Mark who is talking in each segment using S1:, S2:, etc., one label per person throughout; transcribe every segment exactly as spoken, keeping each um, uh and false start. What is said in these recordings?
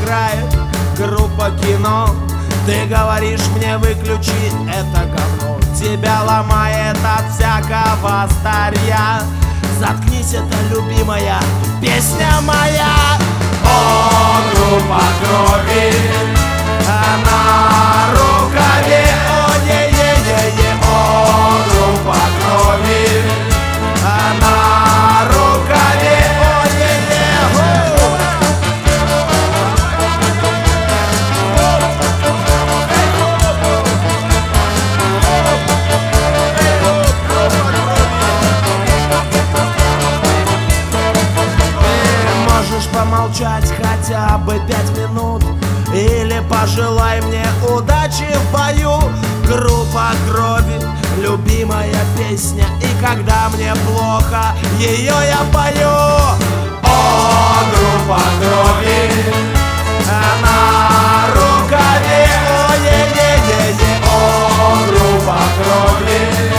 S1: играет группа кино. Ты говоришь мне выключи это говно, тебя ломает от всякого старья. Заткнись, это любимая песня моя. О, группа крови, на рукаве, о, е-е-е-е. О, группа крови, на рукаве, о, е-е-е. Помолчать хотя бы пять минут или пожелай мне удачи в бою. Группа крови, любимая песня, и когда мне плохо, ее я пою. О, группа крови, на рукаве, о, е-е-е-е. О, группа крови,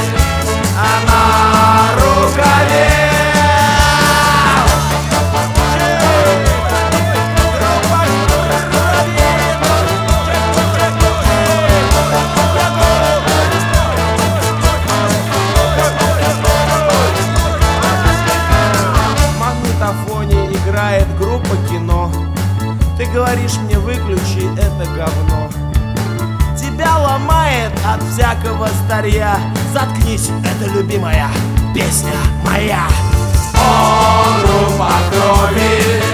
S1: на рукаве. Играет группа кино. Ты говоришь мне выключи это говно, тебя ломает от всякого старья. Заткнись, это любимая песня моя. О, группа крови,